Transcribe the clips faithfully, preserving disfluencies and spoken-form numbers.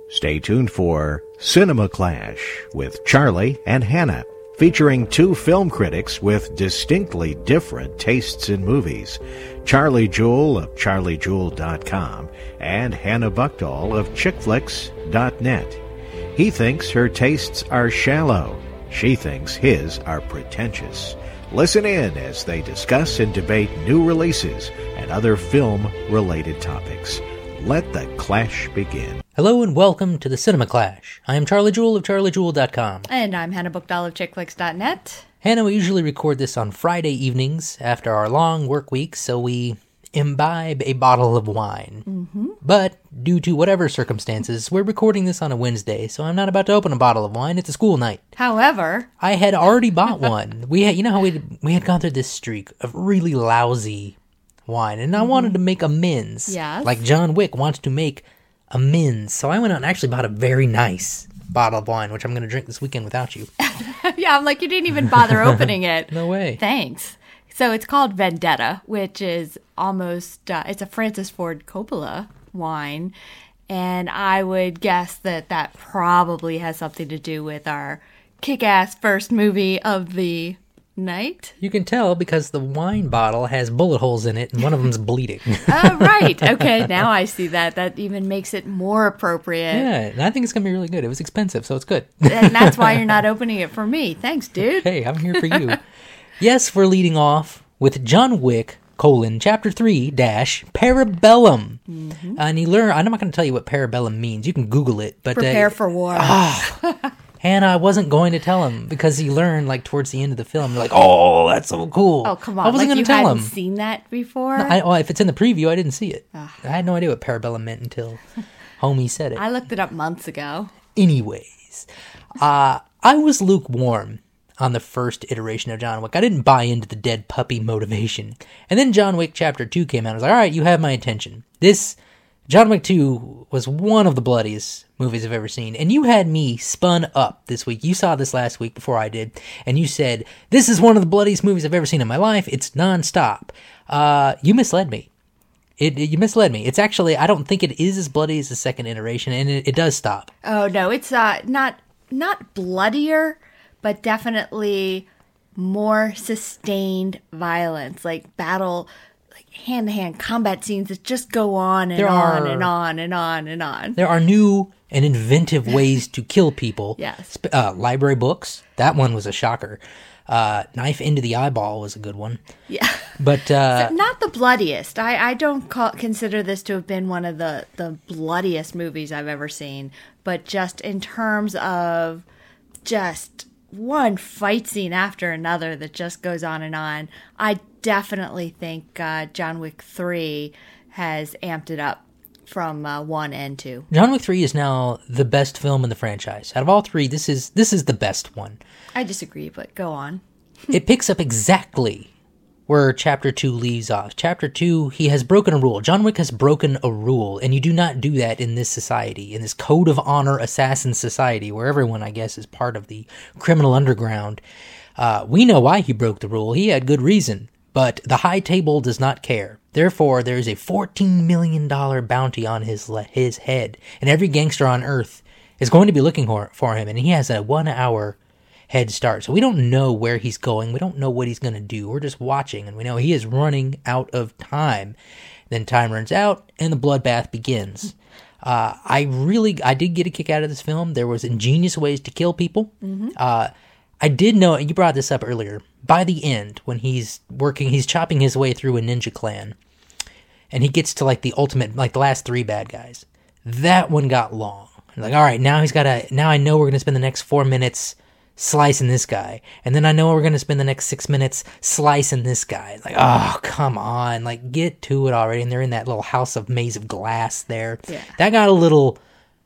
Stay tuned for Cinema Clash with Charlie and Hannah, featuring two film critics with distinctly different tastes in movies. Charlie Jewell of charlie jewell dot com and Hannah Buchdahl of chick flicks dot net. He thinks her tastes are shallow. She thinks his are pretentious. Listen in as they discuss and debate new releases and other film-related topics. Let the clash begin. Hello and welcome to the Cinema Clash. I am Charlie Jewell of charlie jewell dot com. And I'm Hannah Buchdahl of chick flicks dot net. Hannah, we usually record this on Friday evenings after our long work week, so we imbibe a bottle of wine. Mm-hmm. But due to whatever circumstances, we're recording this on a Wednesday, so I'm not about to open a bottle of wine. It's a school night. However, I had already bought one. We had, you know how we we had gone through this streak of really lousy wine, and I mm-hmm. wanted to make amends. Yes. Like John Wick wants to make amends. So I went out and actually bought a very nice bottle of wine, which I'm going to drink this weekend without you. Yeah, I'm like, you didn't even bother opening it. No way. Thanks. So it's called Vendetta, which is almost, uh, it's a Francis Ford Coppola wine. And I would guess that that probably has something to do with our kick-ass first movie of the night. You can tell because the wine bottle has bullet holes in it and one of them's bleeding. Oh, right. Okay, now I see that. That even makes it more appropriate. Yeah, and I think it's going to be really good. It was expensive, so it's good. And that's why you're not opening it for me. Thanks, dude. Hey, I'm here for you. Yes, we're leading off with John Wick, colon, chapter three, dash, Parabellum. Mm-hmm. Uh, and you learn, I'm not going to tell you what Parabellum means. You can Google it. But Prepare uh, for war. Oh, Hannah, I wasn't going to tell him because he learned, like, towards the end of the film. You're like, oh, that's so cool. Oh, come on. I wasn't like going you to tell hadn't him. seen that before? No, I, well, if it's in the preview, I didn't see it. Ugh. I had no idea what Parabellum meant until homie said it. I looked it up months ago. Anyways, uh, I was lukewarm on the first iteration of John Wick. I didn't buy into the dead puppy motivation. And then John Wick Chapter two came out. I was like, all right, you have my attention. This, John Wick two was one of the bloodiest movies I've ever seen. And you had me spun up this week. You saw this last week before I did. And you said, this is one of the bloodiest movies I've ever seen in my life. It's nonstop. Uh, you misled me. It, it, you misled me. It's actually, I don't think it is as bloody as the second iteration. And it, it does stop. Oh, no, it's uh, not not bloodier, but definitely more sustained violence, like battle, like hand-to-hand combat scenes that just go on and There on are- and on and on and on. There are new and inventive ways to kill people. Yes. Sp- Uh, library books. That one was a shocker. Uh, knife into the eyeball was a good one. Yeah. But uh, Not the bloodiest. I, I don't call, consider this to have been one of the, the bloodiest movies I've ever seen, but just in terms of just one fight scene after another that just goes on and on, I definitely think uh, John Wick three has amped it up from uh, one and two. John Wick three is now the best film in the franchise. Out of all three, this is this is the best one. I disagree, but go on. It picks up exactly where Chapter two leaves off. Chapter two, he has broken a rule. John Wick has broken a rule, and you do not do that in this society, in this code of honor assassin society, where everyone, I guess, is part of the criminal underground. Uh, we know why he broke the rule. He had good reason, but the high table does not care. Therefore, there is a fourteen million dollars bounty on his le- his head, and every gangster on Earth is going to be looking for, for him, and he has a one-hour head start. So we don't know where he's going. We don't know what he's going to do. We're just watching, and we know he is running out of time. Then time runs out, and the bloodbath begins. Uh, I really, I did get a kick out of this film. There was ingenious ways to kill people. Mm-hmm. Uh, I did know, you brought this up earlier, by the end, when he's working, he's chopping his way through a ninja clan, and he gets to like the ultimate, like the last three bad guys. That one got long. Like, all right, now he's got to, now I know we're going to spend the next four minutes slicing this guy. And then I know we're going to spend the next six minutes slicing this guy. It's like, oh, come on. Like, get to it already. And they're in that little house of maze of glass there. Yeah. That got a little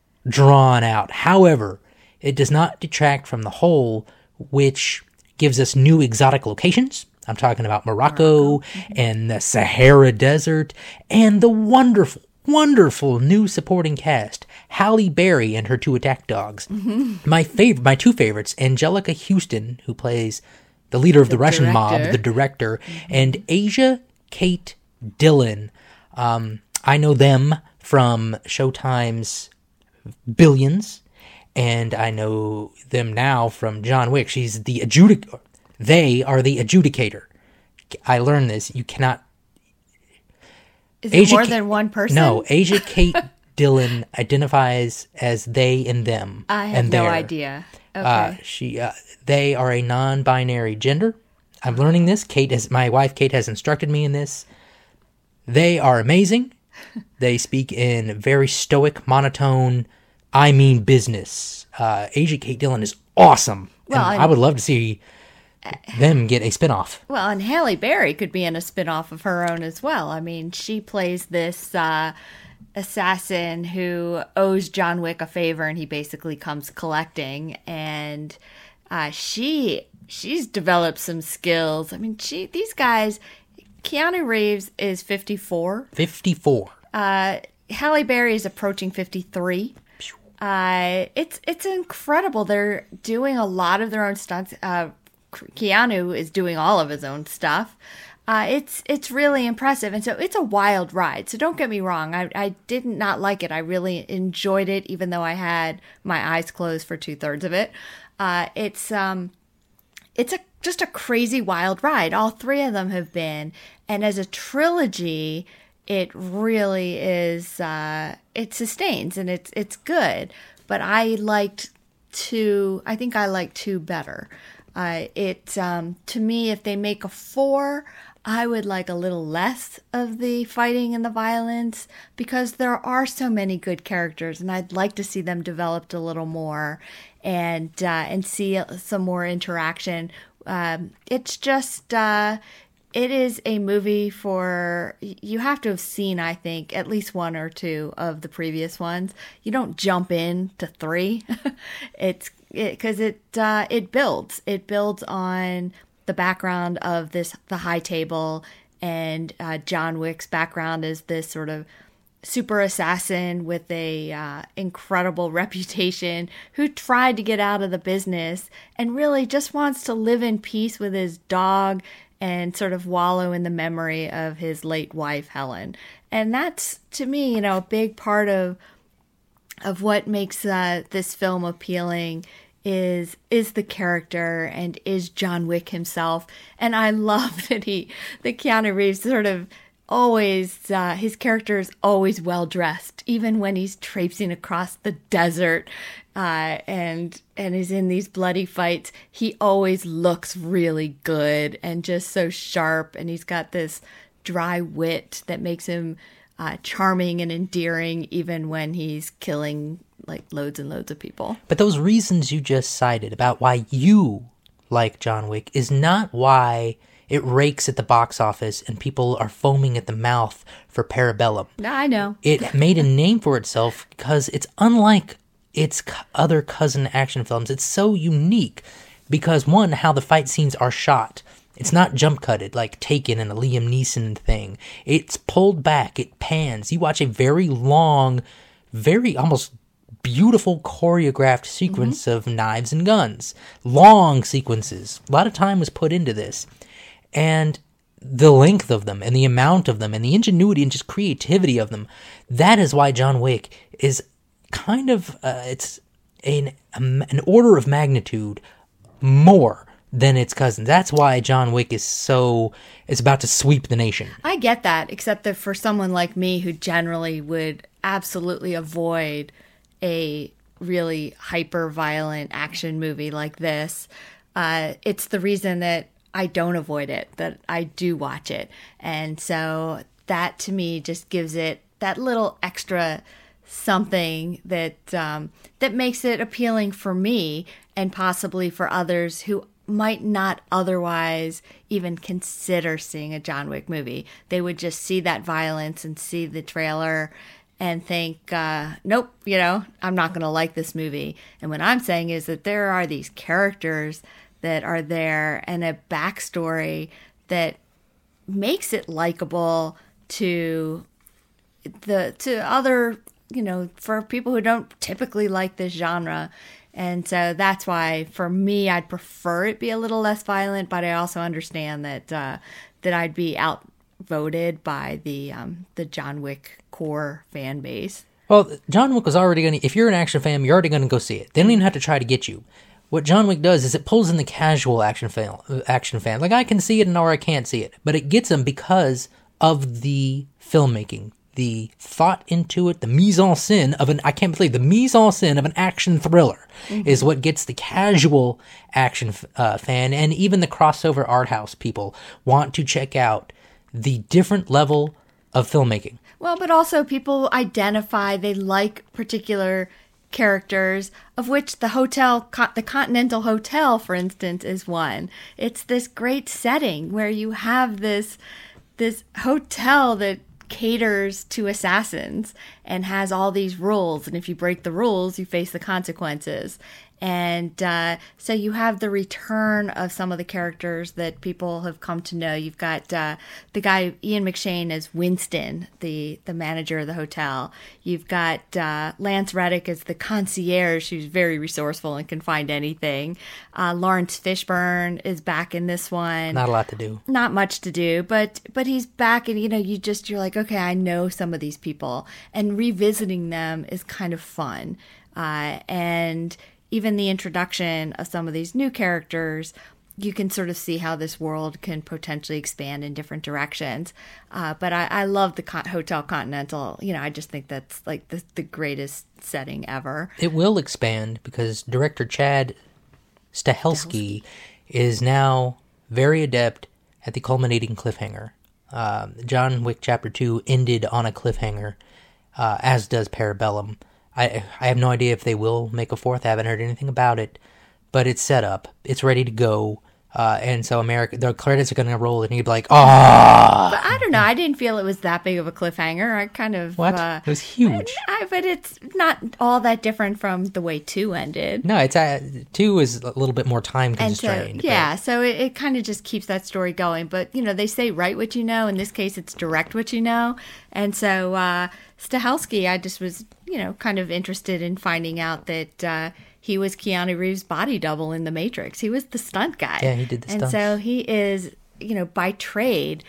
drawn out. However, it does not detract from the whole, which gives us new exotic locations. I'm talking about Morocco, Morocco. and the Sahara Desert and the wonderful, wonderful new supporting cast. Halle Berry and her two attack dogs. Mm-hmm. My favorite, my two favorites, Angelica Houston, who plays the leader of the, the Russian director. mob, the director, mm-hmm. and Asia Kate Dillon. Um, I know them from Showtime's billions, and I know them now from John Wick. She's the adjudic. They are the adjudicator. I learned this. You cannot. Is it more than one person? No, Asia Kate Dillon identifies as they and them. I have and no their. idea. Okay. Uh, she, uh, they are a non-binary gender. I'm learning this. Kate has, my wife Kate has instructed me in this. They are amazing. They speak in very stoic, monotone, I mean business. Uh, Asia Kate Dillon is awesome. Well, and and- I would love to see them get a spinoff. Well, and Halle Berry could be in a spinoff of her own as well. I mean, she plays this uh, assassin who owes John Wick a favor, and he basically comes collecting. And uh, she she's developed some skills. I mean, she these guys. Keanu Reeves is fifty-four. fifty-four. Uh, Halle Berry is approaching fifty-three. Uh, it's it's incredible. They're doing a lot of their own stunts. Uh, Keanu is doing all of his own stuff. Uh, it's it's really impressive, and so it's a wild ride. So don't get me wrong. I I did not like it. I really enjoyed it, even though I had my eyes closed for two thirds of it. Uh, it's um, it's a just a crazy wild ride. All three of them have been, and as a trilogy, it really is. Uh, it sustains, and it's it's good. But I liked two. I think I like two better. Uh, it um, to me, if they make a four, I would like a little less of the fighting and the violence, because there are so many good characters, and I'd like to see them developed a little more, and uh, and see some more interaction. Um, it's just uh, it is a movie for, you have to have seen, I think, at least one or two of the previous ones. You don't jump in to three. it's because it it, uh, it builds. It builds on the background of this the High Table, and uh, John Wick's background is this sort of super assassin with a uh, incredible reputation who tried to get out of the business and really just wants to live in peace with his dog and sort of wallow in the memory of his late wife, Helen. And that's, to me, you know, a big part of of what makes uh, this film appealing is is the character, and is John Wick himself. And I love that he, that Keanu Reeves sort of always, uh, his character is always well dressed, even when he's traipsing across the desert uh, and and is in these bloody fights. He always looks really good and just so sharp, and he's got this dry wit that makes him uh, charming and endearing, even when he's killing like loads and loads of people. But those reasons you just cited about why you like John Wick is not why it rakes at the box office and people are foaming at the mouth for Parabellum. No, I know. It made a name for itself because it's unlike its co- other cousin action films. It's so unique because, one, how the fight scenes are shot. It's not jump cutted like Taken and a Liam Neeson thing. It's pulled back. It pans. You watch a very long, very almost beautiful choreographed sequence mm-hmm. of knives and guns. Long sequences. A lot of time was put into this. And the length of them and the amount of them and the ingenuity and just creativity of them, that is why John Wick is kind of, uh, it's an, um, an order of magnitude more than its cousins. That's why John Wick is so, is about to sweep the nation. I get that, except that for someone like me who generally would absolutely avoid a really hyper-violent action movie like this, uh, it's the reason that I don't avoid it, that I do watch it. And so that to me just gives it that little extra something that um, that makes it appealing for me, and possibly for others who might not otherwise even consider seeing a John Wick movie. They would just see that violence and see the trailer and think, uh, nope, you know, I'm not going to like this movie. And what I'm saying is that there are these characters that are there and a backstory that makes it likable to the to other, you know, for people who don't typically like this genre. And so that's why, for me, I'd prefer it be a little less violent, but I also understand that uh, that I'd be outvoted by the um, the John Wick core fan base. Well, John Wick was already going to, if you're an action fan, you're already going to go see it. They don't even have to try to get you. What John Wick does is it pulls in the casual action fan, action fan. Like, I can see it and or I can't see it. But it gets them because of the filmmaking, the thought into it, the mise en scène of an, I can't believe, the mise en scène of an action thriller mm-hmm. is what gets the casual action uh, fan and even the crossover art house people want to check out the different level of filmmaking. Well, but also people identify, they like particular characters, of which the hotel, the Continental Hotel, for instance, is one. It's this great setting where you have this this hotel that caters to assassins and has all these rules, and if you break the rules, you face the consequences. And uh, so you have the return of some of the characters that people have come to know. You've got uh, the guy, Ian McShane, as Winston, the, the manager of the hotel. You've got uh, Lance Reddick as the concierge, who's very resourceful and can find anything. Uh, Lawrence Fishburne is back in this one. Not a lot to do. Not much to do, but but he's back, and you know, you just, you're like, okay, I know some of these people. And revisiting them is kind of fun. Uh, and... Even the introduction of some of these new characters, you can sort of see how this world can potentially expand in different directions. Uh, but I, I love the Con- Hotel Continental. You know, I just think that's like the, the greatest setting ever. It will expand because director Chad Stahelski is now very adept at the culminating cliffhanger. Uh, John Wick Chapter two ended on a cliffhanger, uh, as does Parabellum. I I have no idea if they will make a fourth. I haven't heard anything about it, but it's set up. It's ready to go. Uh, and so America, the credits are going to roll, and you'd be like, "Ah!" But I don't know. I didn't feel it was that big of a cliffhanger. I kind of what? Uh, it was huge. I, but it's not all that different from the way two ended. No, it's uh, two is a little bit more time constrained. And so, yeah, but... so it, it kind of just keeps that story going. But you know, they say write what you know. In this case, it's direct what you know. And so uh, Stahelski, I just was you know kind of interested in finding out that. Uh, He was Keanu Reeves' body double in The Matrix. He was the stunt guy. Yeah, he did the stunts. And so he is, you know, by trade,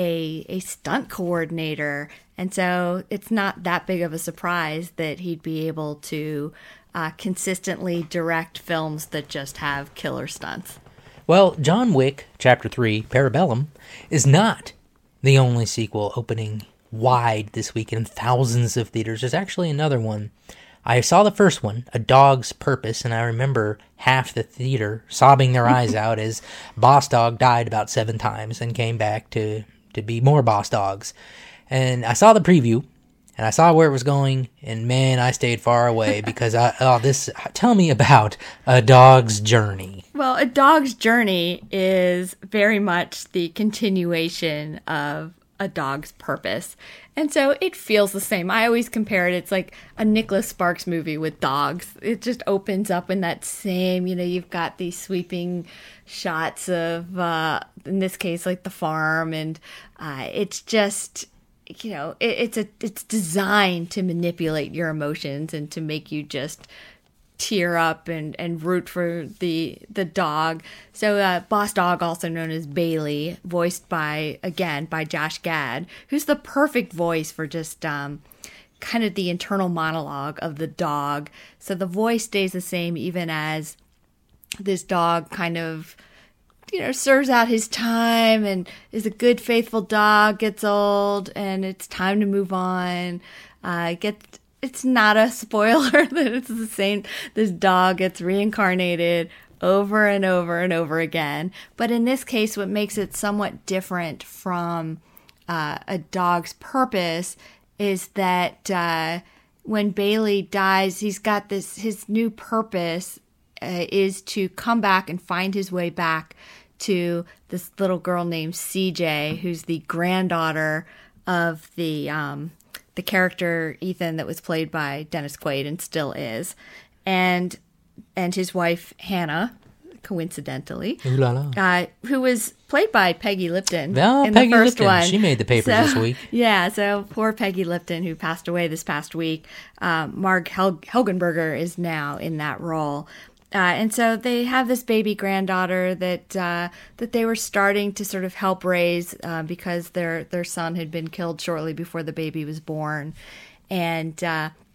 a a stunt coordinator. And so it's not that big of a surprise that he'd be able to uh, consistently direct films that just have killer stunts. Well, John Wick, Chapter three, Parabellum, is not the only sequel opening wide this week in thousands of theaters. There's actually another one. I saw the first one, A Dog's Purpose, and I remember half the theater sobbing their eyes out as Boss Dog died about seven times and came back to, to be more Boss Dogs. And I saw the preview, and I saw where it was going, and man, I stayed far away because, I, oh, this, tell me about A Dog's Journey. Well, A Dog's Journey is very much the continuation of A Dog's Purpose. And so it feels the same. I always compare it. It's like a Nicholas Sparks movie with dogs. It just opens up in that same, you know, you've got these sweeping shots of, uh, in this case, like the farm. And uh, it's just, you know, it, it's a it's designed to manipulate your emotions and to make you just tear up and, and root for the the dog. So uh, Boss Dog, also known as Bailey, voiced by, again, by Josh Gad, who's the perfect voice for just um, kind of the internal monologue of the dog. So the voice stays the same even as this dog kind of, you know, serves out his time and is a good, faithful dog, gets old, and it's time to move on. Uh, gets It's not a spoiler that it's the same. This dog gets reincarnated over and over and over again. But in this case, what makes it somewhat different from uh, A Dog's Purpose is that uh, when Bailey dies, he's got this, his new purpose uh, is to come back and find his way back to this little girl named C J, who's the granddaughter of the... Um, the character Ethan that was played by Dennis Quaid and still is, and and his wife Hannah, coincidentally, Ooh la la. Uh, who was played by Peggy Lipton oh, in Peggy the first Lipton. one. She made the papers so, this week. Yeah, so poor Peggy Lipton, who passed away this past week. Um, Marg Hel- Helgenberger is now in that role. Uh, and so they have this baby granddaughter that uh, that they were starting to sort of help raise uh, because their their son had been killed shortly before the baby was born, and uh,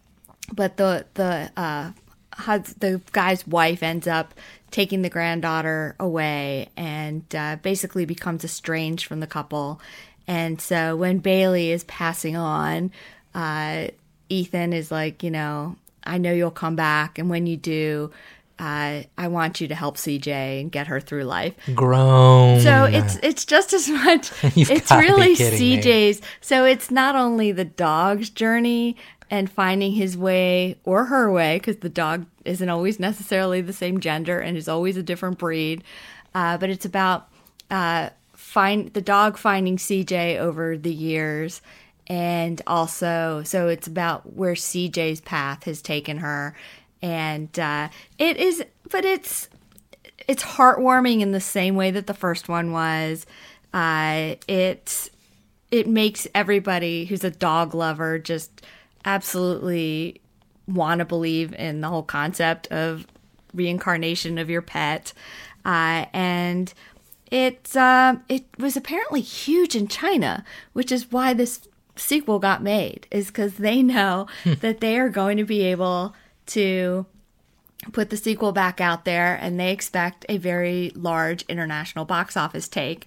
but the the uh, hus- the guy's wife ends up taking the granddaughter away and uh, basically becomes estranged from the couple. And so when Bailey is passing on, uh, Ethan is like, you know, I know you'll come back, and when you do, uh, I want you to help C J and get her through life. Grown. So it's it's just as much. You've It's gotta be really kidding C J's. So it's not only the dog's journey and finding his way or her way, because the dog isn't always necessarily the same gender and is always a different breed, uh, but it's about uh, find the dog finding C J over the years. And also, so it's about where C J's path has taken her. And uh, it is, but it's it's heartwarming in the same way that the first one was. Uh, it, it makes everybody who's a dog lover just absolutely want to believe in the whole concept of reincarnation of your pet. Uh, and it, uh, it was apparently huge in China, which is why this sequel got made, is because they know that they are going to be able to put the sequel back out there, and they expect a very large international box office take.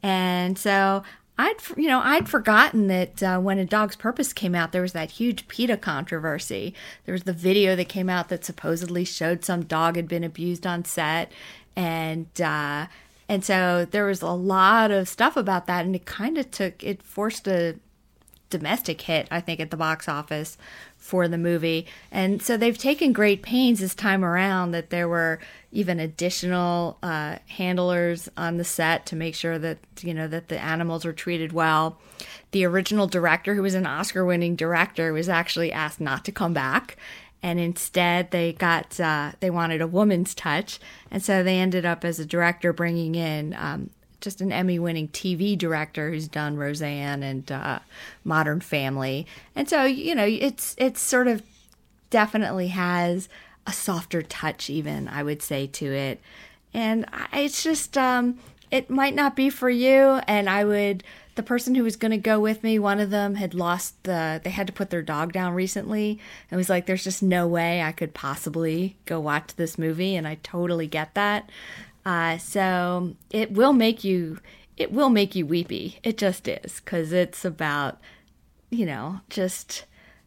And so I'd, you know, I'd forgotten that uh, when A Dog's Purpose came out, there was that huge PETA controversy. There was the video that came out that supposedly showed some dog had been abused on set, and uh, and so there was a lot of stuff about that, and it kind of took, it forced a domestic hit, I think, at the box office for the movie. And so they've taken great pains this time around that there were even additional uh, handlers on the set to make sure that, you know, that the animals were treated well. The original director, who was an Oscar-winning director, was actually asked not to come back, and instead they got uh, they wanted a woman's touch, and so they ended up as a director bringing in um, just an Emmy-winning T V director who's done Roseanne and uh, Modern Family. And so, you know, it's it's sort of definitely has a softer touch even, I would say, to it. And I, it's just, um, it might not be for you. And I would, the person who was going to go with me, one of them had lost the, they had to put their dog down recently. And was like, there's just no way I could possibly go watch this movie. And I totally get that. Uh, so it will make you, it will make you weepy. It just is, because it's about, you know, just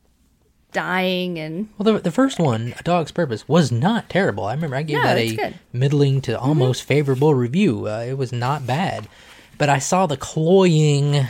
dying and. Well, the, the first one, A Dog's Purpose, was not terrible. I remember I gave No, that it's a good. middling to almost mm-hmm. favorable review. Uh, it was not bad, but I saw the cloying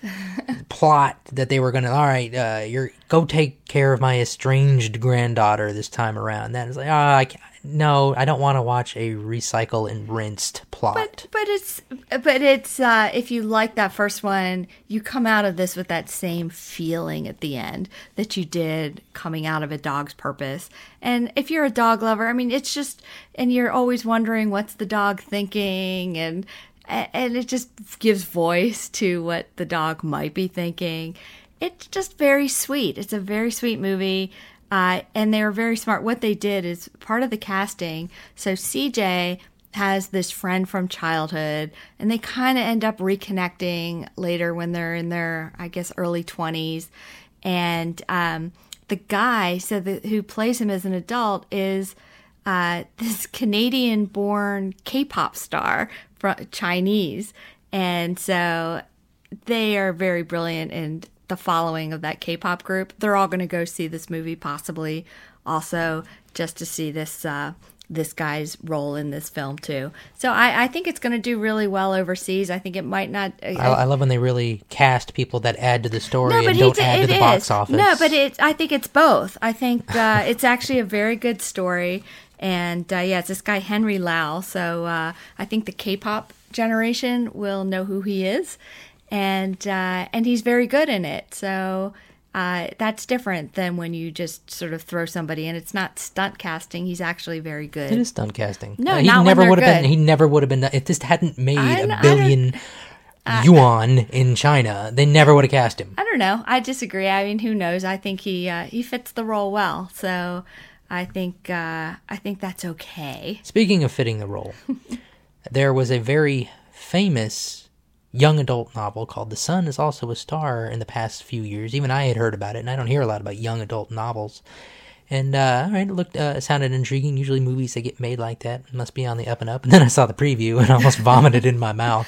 plot that they were going to, all right, uh, you're go take care of my estranged granddaughter this time around. That is like, oh, I can't. No, I don't want to watch a recycle and rinsed plot. But but it's but it's uh, if you like that first one, you come out of this with that same feeling at the end that you did coming out of A Dog's Purpose. And if you're a dog lover, I mean, it's just, and you're always wondering what's the dog thinking, and and it just gives voice to what the dog might be thinking. It's just very sweet. It's a very sweet movie. Uh, and they were very smart. What they did is part of the casting. So C J has this friend from childhood, and they kind of end up reconnecting later when they're in their, I guess, early twenties. And um, the guy, so the, who plays him as an adult, is uh, this Canadian-born K-pop star, from Chinese. And so they are very brilliant and the following of that K-pop group. They're all going to go see this movie, possibly also just to see this uh, this guy's role in this film too. So I, I think it's going to do really well overseas. I think it might not. I, I, I love when they really cast people that add to the story no, and don't did, add to the is. box office. No, but it. I think it's both. I think uh, it's actually a very good story, and uh, yeah, it's this guy Henry Lau. So uh, I think the K-pop generation will know who he is. And uh, and he's very good in it. So uh, that's different than when you just sort of throw somebody in. It's not stunt casting. He's actually very good. It is stunt casting. No, uh, he not never when would they're have been. good. He never would have been. If this hadn't made I a don't- I billion yuan in China, they never would have cast him. I don't know. I disagree. I mean, who knows? I think he uh, he fits the role well. So I think uh, I think that's okay. Speaking of fitting the role, there was a very famous young adult novel called The Sun is Also a Star in the past few years. Even I had heard about it, and I don't hear a lot about young adult novels. And, uh, all right, it looked, uh, it sounded intriguing. Usually movies that get made like that must be on the up and up. And then I saw the preview and almost vomited in my mouth.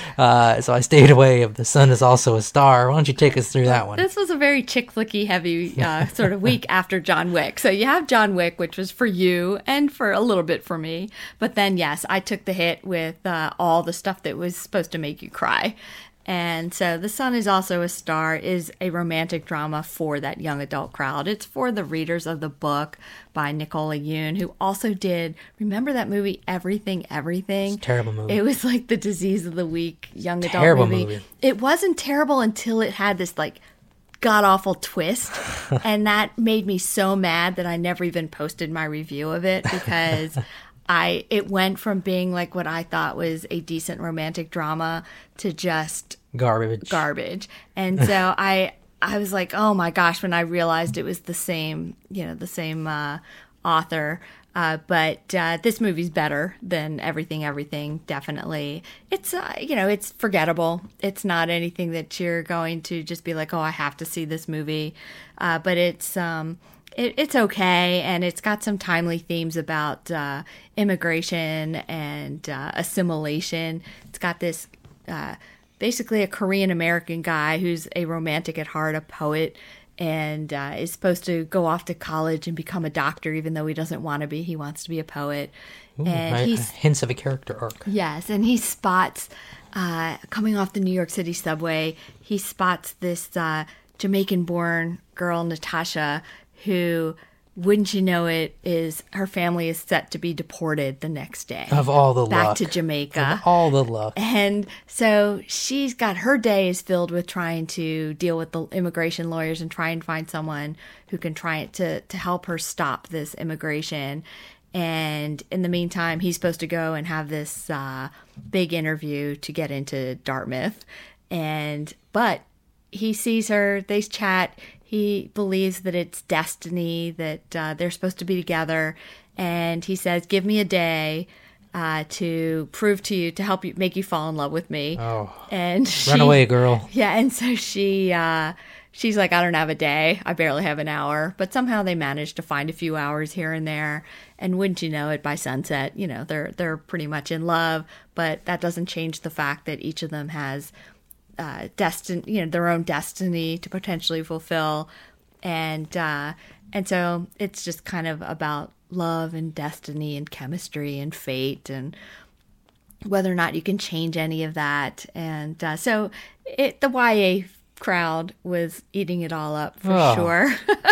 Uh, so I stayed away of The Sun Is Also a Star. Why don't you take us through that one? This was a very chick flicky heavy uh, sort of week after John Wick. So you have John Wick, which was for you and for a little bit for me. But then, yes, I took the hit with uh, all the stuff that was supposed to make you cry. And so The Sun Is Also a Star is a romantic drama for that young adult crowd. It's for the readers of the book by Nicola Yoon, who also did, remember that movie, Everything, Everything? It's a terrible movie. It was like the disease of the week young adult Terrible movie. movie. It wasn't terrible until it had this like god-awful twist. And that made me so mad that I never even posted my review of it because I it went from being like what I thought was a decent romantic drama to just Garbage. garbage. And so I I was like, oh my gosh, when I realized it was the same, you know, the same uh, author. Uh, but uh, this movie's better than Everything, Everything, definitely. It's, uh, you know, it's forgettable. It's not anything that you're going to just be like, oh, I have to see this movie. Uh, but it's... Um, It, it's okay, and it's got some timely themes about uh, immigration and uh, assimilation. It's got this uh, basically a Korean-American guy who's a romantic at heart, a poet, and uh, is supposed to go off to college and become a doctor, even though he doesn't want to be. He wants to be a poet. Ooh, and I, he's hints of a character arc. Yes, and he spots, uh, coming off the New York City subway, he spots this uh, Jamaican-born girl, Natasha, who, wouldn't you know it, is her family is set to be deported the next day. Of all the back luck. to Jamaica. Of all the luck. And so she's got, her day is filled with trying to deal with the immigration lawyers and try and find someone who can try to, to help her stop this immigration. And in the meantime, he's supposed to go and have this uh, big interview to get into Dartmouth. And, but he sees her, they chat. He believes that it's destiny, that uh, they're supposed to be together. And he says, give me a day uh, to prove to you, to help you, make you fall in love with me. Oh, and run she, away, girl. Yeah, and so she, uh, she's like, I don't have a day. I barely have an hour. But somehow they manage to find a few hours here and there. And wouldn't you know it, by sunset, you know, they're they're pretty much in love. But that doesn't change the fact that each of them has Uh, destin, you know, their own destiny to potentially fulfill, and uh, and so it's just kind of about love and destiny and chemistry and fate and whether or not you can change any of that. And uh, so it the Y A crowd was eating it all up for Oh. sure.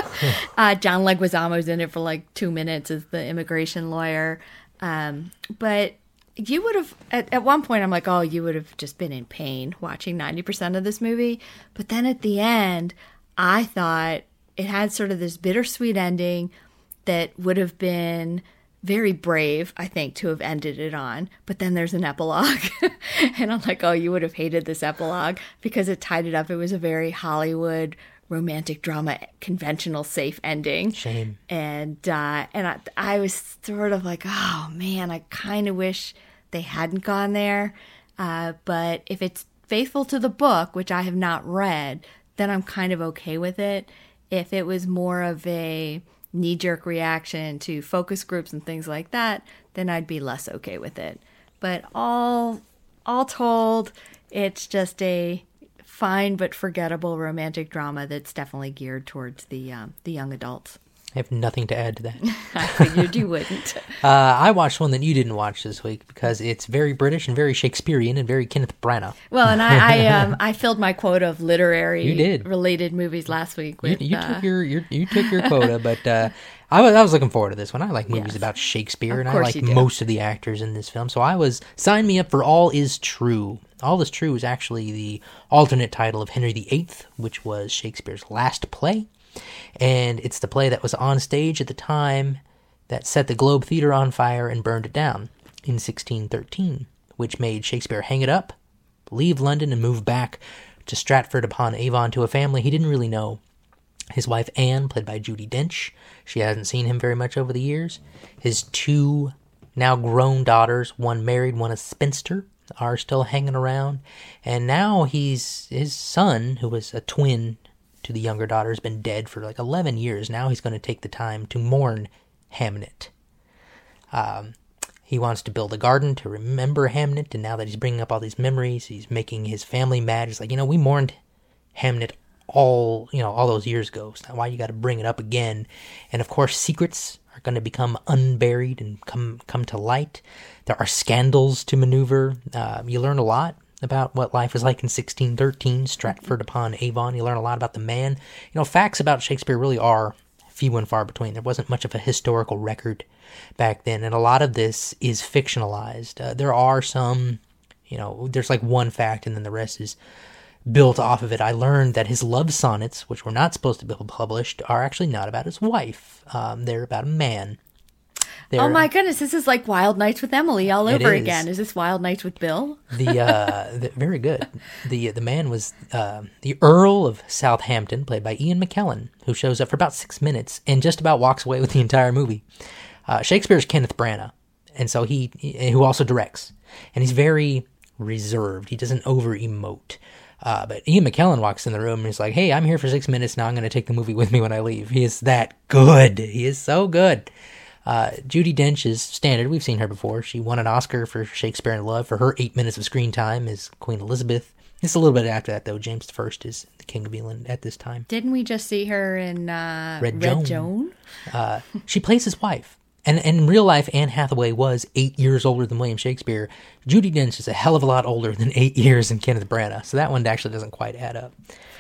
uh, John Leguizamo's in it for like two minutes as the immigration lawyer, um, but. You would have, at, at one point, I'm like, oh, you would have just been in pain watching ninety percent of this movie. But then at the end, I thought it had sort of this bittersweet ending that would have been very brave, I think, to have ended it on. But then there's an epilogue. And I'm like, oh, you would have hated this epilogue because it tied it up. It was a very Hollywood romantic drama, conventional, safe ending. Shame. And uh, and I, I was sort of like, oh man, I kind of wish they hadn't gone there. Uh, but if it's faithful to the book, which I have not read, then I'm kind of okay with it. If it was more of a knee-jerk reaction to focus groups and things like that, then I'd be less okay with it. But all all told, it's just a fine but forgettable romantic drama that's definitely geared towards the um, the young adults. I have nothing to add to that. I figured you wouldn't. Uh, I watched one that you didn't watch this week because it's very British and very Shakespearean and very Kenneth Branagh. Well, and I I, um, I filled my quota of literary You did. related movies last week. You, With, you uh, took your, your you took your quota, but uh, I was I was looking forward to this one. I like movies Yes. about Shakespeare, Of and I course like you do. most of the actors in this film. So I was sign me up for All Is True. All Is True is actually the alternate title of Henry the Eighth, which was Shakespeare's last play. And it's the play that was on stage at the time that set the Globe Theatre on fire and burned it down in sixteen thirteen, which made Shakespeare hang it up, leave London, and move back to Stratford-upon-Avon to a family he didn't really know. His wife Anne, played by Judi Dench, she hasn't seen him very much over the years. His two now grown daughters, one married, one a spinster, are still hanging around. And now he's his son, who was a twin to the younger daughter has been dead for like eleven years. Now he's going to take the time to mourn Hamnet. Um, he wants to build a garden to remember Hamnet, and now that he's bringing up all these memories, he's making his family mad. He's like, you know, we mourned Hamnet all, you know, all those years ago. So why you got to bring it up again? And of course, secrets are going to become unburied and come come to light. There are scandals to maneuver. Uh, you learn a lot about what life was like in sixteen thirteen, Stratford upon Avon. You learn a lot about the man. You know, facts about Shakespeare really are few and far between. There wasn't much of a historical record back then, and a lot of this is fictionalized. Uh, there are some, you know, there's like one fact, and then the rest is built off of it. I learned that his love sonnets, which were not supposed to be published, are actually not about his wife. Um, they're about a man. They're, oh my goodness, this is like Wild Nights with Emily all over is. again. Is this Wild Nights with Bill? The, uh, the very good. The the man was uh, the Earl of Southampton, played by Ian McKellen, who shows up for about six minutes and just about walks away with the entire movie. Uh, Shakespeare's Kenneth Branagh, and so he, he who also directs, and he's very reserved. He doesn't over emote. Uh, but Ian McKellen walks in the room and he's like, hey, I'm here for six minutes. Now I'm going to take the movie with me when I leave. He is that good. He is so good. Uh, Judi Dench is standard. We've seen her before. She won an Oscar for Shakespeare in Love for her eight minutes of screen time as Queen Elizabeth. It's a little bit after that, though. James the First is the King of England at this time. Didn't we just see her in uh, Red, Red Joan? Joan? Uh, she plays his wife. And, and in real life, Anne Hathaway was eight years older than William Shakespeare. Judi Dench is a hell of a lot older than eight years in Kenneth Branagh. So that one actually doesn't quite add up.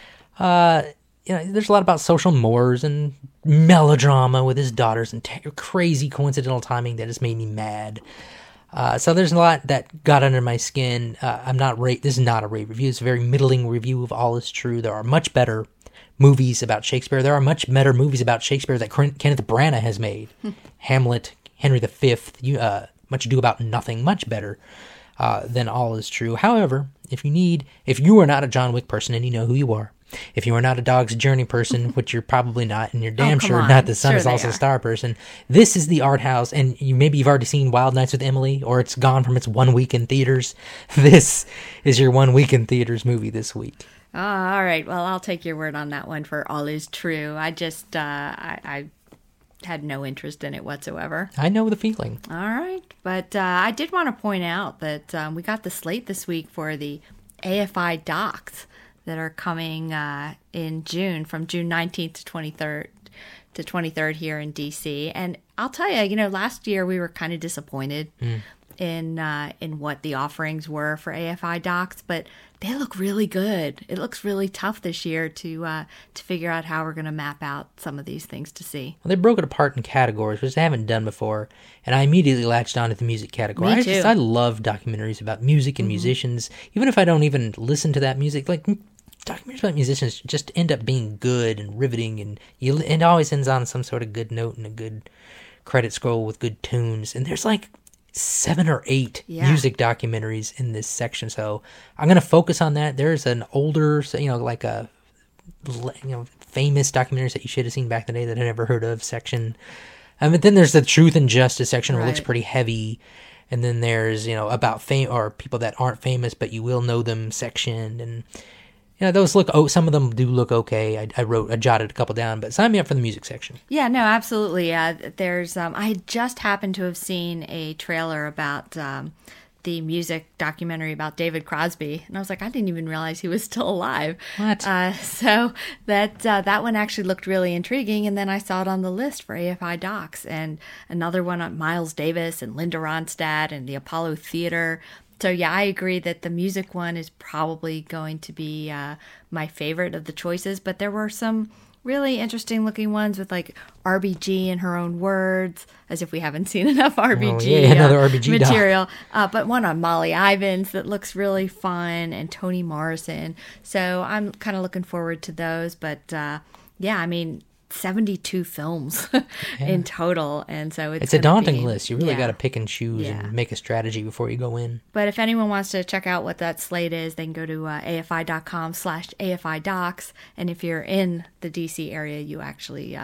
Uh, you know, there's a lot about social mores and melodrama with his daughters and t- crazy coincidental timing that has made me mad. Uh, so there's a lot that got under my skin. Uh, I'm not rate. This is not a rate review. It's a very middling review of All Is True. There are much better movies about Shakespeare. There are much better movies about Shakespeare that Kenneth Branagh has made. Hamlet, Henry the Fifth, you, uh, Much Ado About Nothing, much better uh, than All Is True. However, if you need, if you are not a John Wick person, and you know who you are, if you are not a Dog's Journey person, which you're probably not, and you're damn oh, sure on. not the Sun sure is Also are. a Star person, this is the art house, and you maybe you've already seen Wild Nights with Emily, or it's gone from its one week in theaters. This is your one week in theaters movie this week. Oh, all right. Well, I'll take your word on that one for All Is True. I just, uh, I, I had no interest in it whatsoever. I know the feeling. All right. But uh, I did want to point out that um, we got the slate this week for the A F I docs that are coming uh, in June, from June nineteenth to twenty-third to twenty-third here in D C. And I'll tell you, you know, last year we were kind of disappointed mm. in uh, in what the offerings were for A F I docs, but they look really good. It looks really tough this year to uh, to figure out how we're going to map out some of these things to see. Well, they broke it apart in categories, which they haven't done before, and I immediately latched on to the music category. Me I too. just I love documentaries about music and mm-hmm. musicians, even if I don't even listen to that music. Like documentaries about musicians just end up being good and riveting, and you, it always ends on some sort of good note and a good credit scroll with good tunes. And there's like seven or eight yeah. music documentaries in this section, so I'm going to focus on that. There's an older, you know, like a you know famous documentaries that you should have seen back in the day that I never heard of section. Um, but then there's the truth and justice section, where right. it looks pretty heavy. And then there's, you know, about fame or people that aren't famous but you will know them section, and you know, those look, oh, some of them do look okay. I, I wrote, I jotted a couple down, but sign me up for the music section. Yeah, no, absolutely. Uh, there's, um, I just happened to have seen a trailer about um, the music documentary about David Crosby, and I was like, I didn't even realize he was still alive. What? Uh, so that uh, that one actually looked really intriguing, and then I saw it on the list for A F I Docs, and another one on Miles Davis and Linda Ronstadt and the Apollo Theater. So yeah, I agree that the music one is probably going to be uh, my favorite of the choices, but there were some really interesting looking ones with like R B G in her own words, as if we haven't seen enough R B G, oh, yeah, another uh, R B G material. Uh, but one on Molly Ivins that looks really fun, and Toni Morrison. So I'm kind of looking forward to those. But uh, yeah, I mean, seventy-two films yeah. in total, and so it's, it's a daunting be, list. You really yeah. got to pick and choose yeah. and make a strategy before you go in. But if anyone wants to check out what that slate is, they can go to uh, afi.com slash AFI docs, and if you're in the D C area, you actually uh,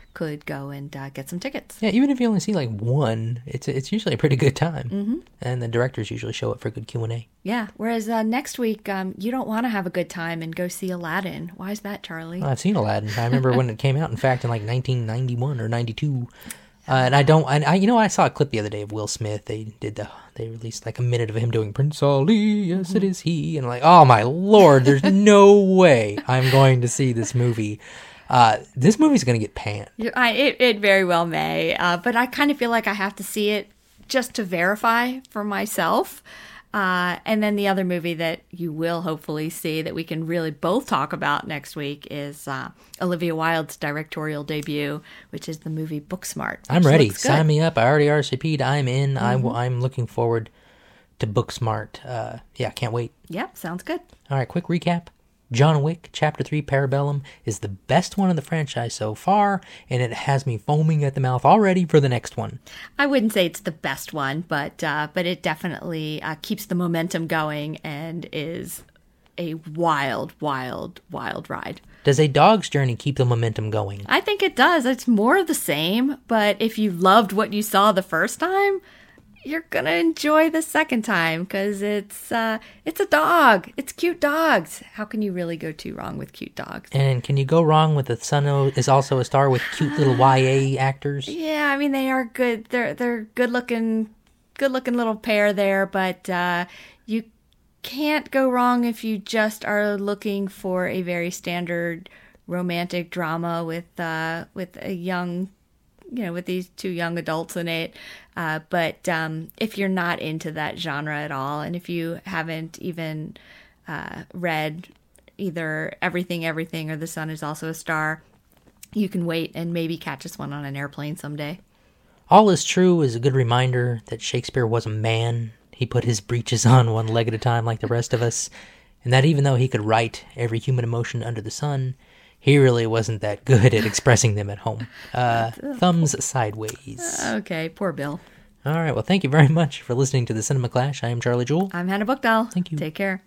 could go and uh, get some tickets. Yeah, even if you only see like one, it's it's usually a pretty good time. Mm-hmm. And the directors usually show up for good Q and A. Yeah, whereas uh, next week, um, you don't want to have a good time and go see Aladdin. Why is that, Charlie? Well, I've seen Aladdin. I remember when it came out, in fact, in like nineteen ninety-one or ninety-two. Uh, and I don't, and I, you know, I saw a clip the other day of Will Smith. They did the, they released like a minute of him doing Prince Ali, yes it is he, and I'm like, oh my lord, there's no way I'm going to see this movie. Uh, this movie's going to get panned. I, it, it very well may, uh, but I kind of feel like I have to see it just to verify for myself. Uh, and then the other movie that you will hopefully see that we can really both talk about next week is uh, Olivia Wilde's directorial debut, which is the movie Booksmart. I'm ready. Sign me up. I already R S V P'd. I'm in. Mm-hmm. I, I'm looking forward to Booksmart. Uh, yeah, can't wait. Yep, sounds good. All right, quick recap. John Wick, Chapter three, Parabellum, is the best one in the franchise so far, and it has me foaming at the mouth already for the next one. I wouldn't say it's the best one, but uh, but it definitely uh, keeps the momentum going and is a wild, wild, wild ride. Does A Dog's Journey keep the momentum going? I think it does. It's more of the same, but if you loved what you saw the first time, you're gonna enjoy the second time because it's uh, it's a dog. It's cute dogs. How can you really go too wrong with cute dogs? And can you go wrong with the son is also a star with cute little Y A actors? Yeah, I mean they are good. They're they're good looking, good looking little pair there. But uh, you can't go wrong if you just are looking for a very standard romantic drama with uh, with a young. You know, with these two young adults in it. Uh, but um, if you're not into that genre at all, and if you haven't even uh, read either Everything, Everything or The Sun is Also a Star, you can wait and maybe catch us one on an airplane someday. All Is True is a good reminder that Shakespeare was a man. He put his breeches on one leg at a time like the rest of us. And that even though he could write every human emotion under the sun, he really wasn't that good at expressing them at home. Uh, thumbs sideways. Okay, poor Bill. All right, well, thank you very much for listening to the Cinema Clash. I am Charlie Jewell. I'm Hannah Bookdahl. Thank you. Take care.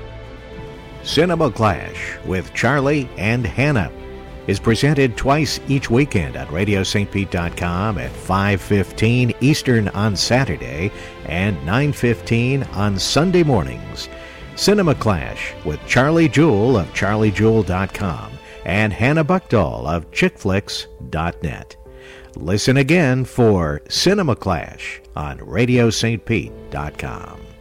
Cinema Clash with Charlie and Hannah is presented twice each weekend on radio st pete dot com at five fifteen Eastern on Saturday and nine fifteen on Sunday mornings. Cinema Clash with Charlie Jewell of charlie jewell dot com. and Hannah Bookdahl of chick flicks dot net. Listen again for Cinema Clash on radio st pete dot com.